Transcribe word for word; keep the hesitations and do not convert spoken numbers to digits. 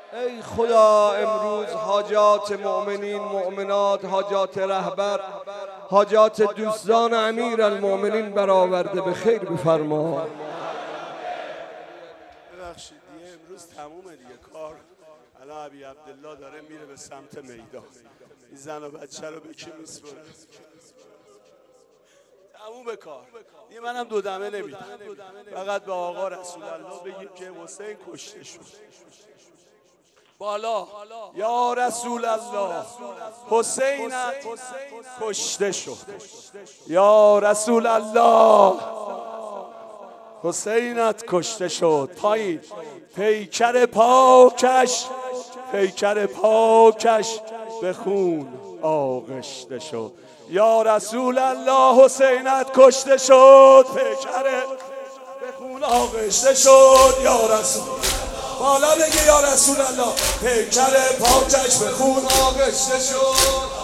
ای خدا امروز حاجات مؤمنین مؤمنات، حاجات رهبر، حاجات دوستان امیر المؤمنین برآورده به خیر بفرما. ببخشید دیگه امروز تمومه دیگه کار. الان ابی عبدالله داره میره به سمت میدان. این زن و بچه رو به کی میسپره؟ تموم کار دیگه. منم دو دمه نمیدم، فقط به آقا رسول الله بگیم که حسین کشته شد. بالا یا رسول الله حسین کشته شد. یا رسول الله حسینت کشته شد. پایین پیکر پاکش، پیکر پاکش به خون آغشته شد. یا رسول الله حسینت کشته شد، پیکر به خون آغشته شد. یا رسول بالا بگه یا رسول الله پیکر پاکش به خون آغشته شد.